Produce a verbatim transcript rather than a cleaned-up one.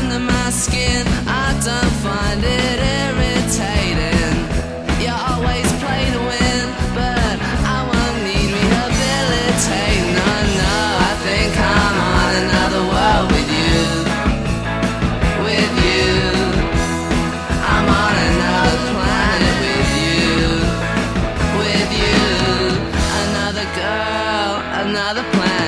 under my skin. I don't find it irritating. You always play to win, but I won't need rehabilitating. No, no, I think I'm on another world with you. With you, I'm on another planet with you. With you, another girl, another planet.